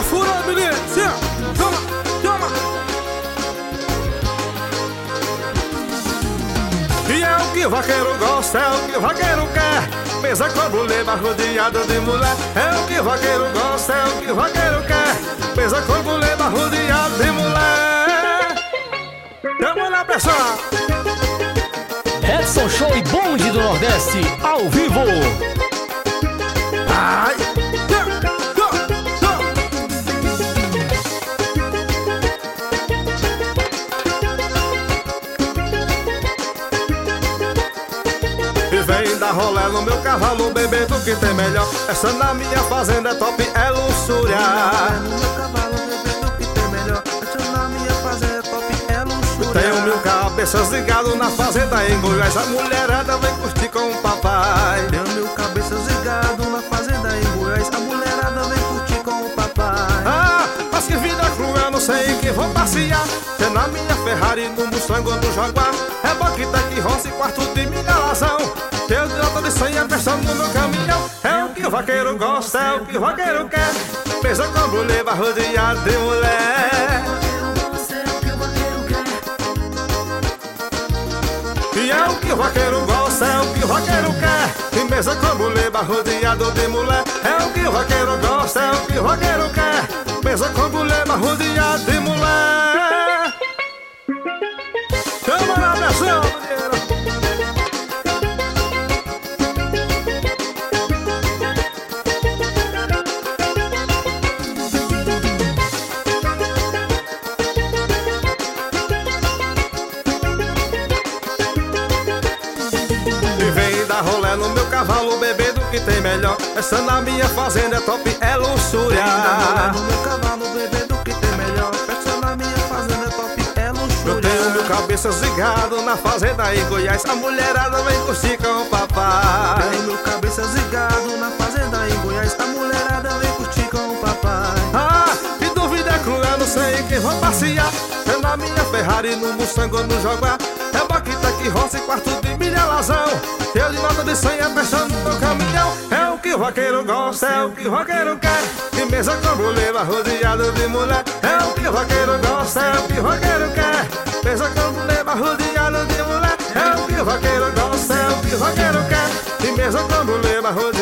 Tá furando, menino. Sim, toma, toma. E é o que o vaqueiro gosta, é o que o vaqueiro quer. Mesa com buleba rodeada de mulher. É o que o vaqueiro gosta, é o que o vaqueiro quer. Mesa com buleba rodeada de mulher. Tamo na pressão. Edson Show e Bonde do Nordeste, ao vivo. Ai, e vem dar rolé no meu cavalo, bebê, do que tem melhor. Essa na minha fazenda é top, é luxúria. No meu cavalo, bebê, do que tem melhor. Essa na minha fazenda é top, é luxúria. Tenho mil cabeças ligado na fazenda em Goiás. A mulherada vem curtir com o papai. Tenho mil cabeças ligado na fazenda em Goiás. A mulherada vem curtir com o papai. Ah, mas que vida cruel, não sei em que vou passear. Se é na minha Ferrari, no Mustang ou no Jaguar. É boquita que roça e quarto de migalazão. Eu de nota de 100 pressão no meu caminhão. É o que o vaqueiro gosta, é o que o vaqueiro quer. Pensa com buleba rodeada de mulher. E é o que o vaqueiro gosta, é o que o vaqueiro quer. E mesa com buleba rodeado de mulher. É o que o vaqueiro gosta, é o que o vaqueiro quer. Mesa com buleba rodeado de mulher. Tamo na pressão, menino. E vem dar rolé no meu cavalo, bebê, do que tem melhor. Essa na minha fazenda é top, é luxúria. No meu cavalo, bebê, do que tem melhor. Essa na minha fazenda é top, é luxúria. Eu tenho mil cabeças ligado na fazenda em Goiás. A mulherada vem curtir com o papai. Tenho mil cabeças ligado na fazenda em Goiás. A mulherada vem curtir com o papai. Ah, que dúvida é cruel, não sei em quem vou passear. É na minha Ferrari, no Mustang ou no Jaguar. É boquita que roça e quarto de milhalazão. Eu de nota de 100 pensando no caminhão. É o que o vaqueiro gosta, é o que o vaqueiro quer. E mesa com buleba rodeado de mulher. É o que o vaqueiro gosta, é o que o vaqueiro quer. Mesa com buleba rodeado de mulher. É o que o vaqueiro gosta, é o que o vaqueiro quer. E mesa com buleba rodeado